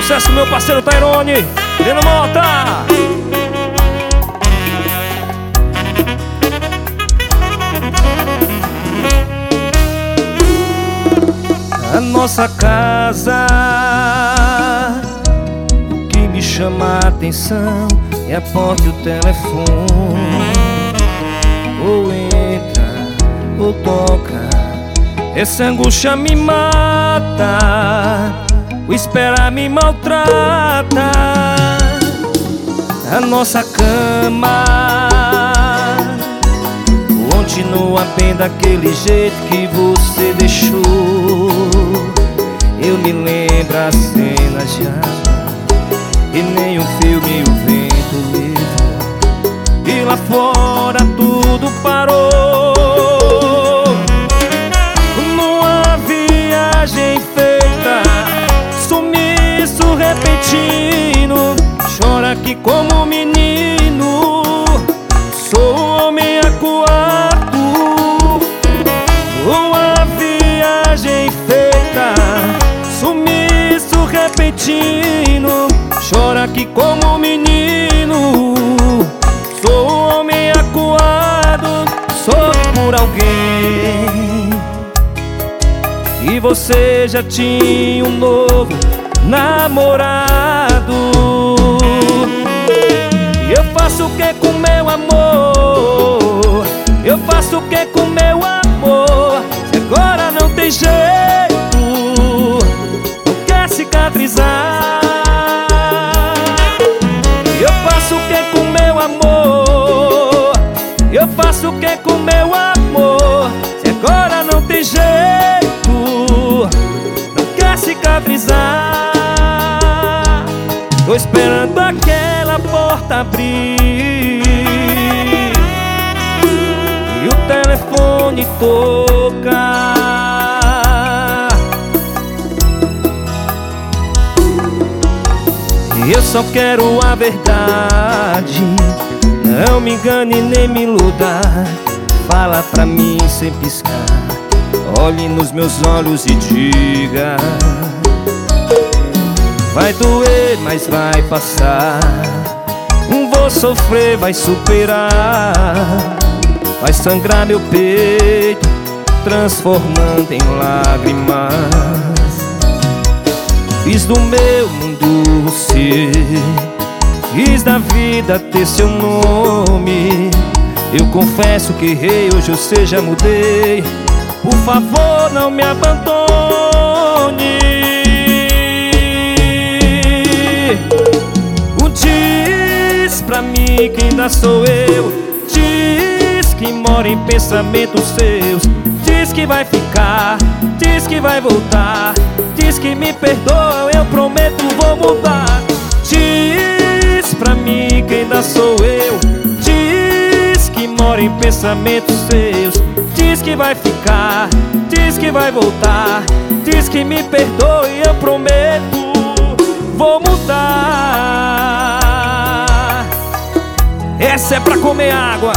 sucesso com meu parceiro Tairone, Leno Mota. A nossa casa, o que me chama a atenção é a porta e o telefone. Ou entra, ou toca, essa angústia me mata, o esperar me maltrata. A nossa cama continua bem daquele jeito que você deixou. Eu me lembro as cenas já, e nem um filme o vento levou, e lá fora tudo parou. Numa viagem feita, sumiço repentino, chora aqui como um menino, sou um homem acuado. Uma viagem feita, sumiço repentino, chora aqui como um menino, sou um homem acuado. Sofri por alguém e você já tinha um novo namorado. Eu faço o que com meu amor? Eu faço o que com meu amor? Se agora não tem jeito, não quer cicatrizar. Eu faço o que com meu amor? Eu faço o que com meu amor? Se agora não tem jeito, não quer cicatrizar. Tô esperando aquela porta abrir e o telefone tocar. Eu só quero a verdade, não me engane nem me iluda. Fala pra mim sem piscar, olhe nos meus olhos e diga: vai doer, mas vai passar. Vou sofrer, vai superar. Vai sangrar meu peito, transformando em lágrimas. Fiz do meu mundo você, fiz da vida ter seu nome. Eu confesso que errei, hoje eu sei, já mudei. Por favor, não me abandone. Diz pra mim que ainda sou eu. Diz que mora em pensamentos seus. Diz que vai ficar, diz que vai voltar. Diz que me perdoa, eu prometo vou mudar. Diz pra mim que ainda sou eu. Diz que mora em pensamentos seus. Diz que vai ficar, diz que vai voltar. Diz que me perdoa e eu prometo vou mudar. Essa é pra comer água.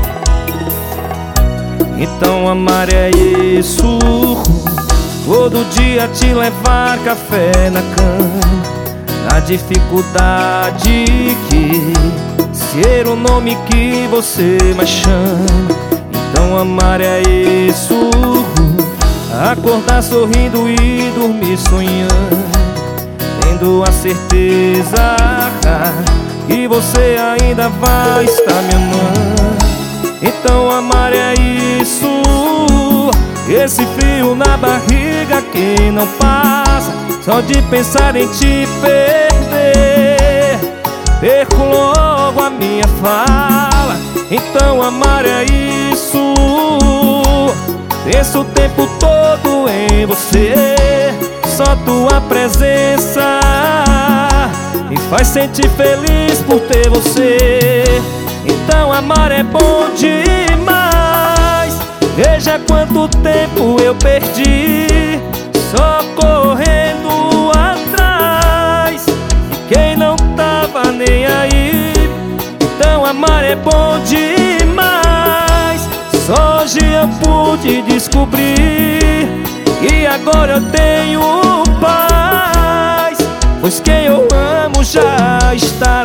Então amar é isso, todo dia te levar café na cama. A dificuldade que ser o nome que você mais chama. Então amar é isso, acordar sorrindo e dormir sonhando, tendo a certeza que você ainda vai estar me amando. Então amar é isso, esse frio na barriga que não passa, só de pensar em te perder. Perco logo a minha fala. Então amar é isso, penso o tempo todo em você. Só tua presença me faz sentir feliz por ter você. Então amar é bom demais. Veja quanto tempo eu perdi só correndo atrás de quem não tava nem aí. Então amar é bom demais. Só hoje eu pude descobrir e agora eu tenho paz. pois quem eu amo já está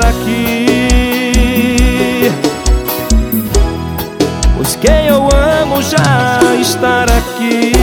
aqui. Pois quem eu amo já está aqui.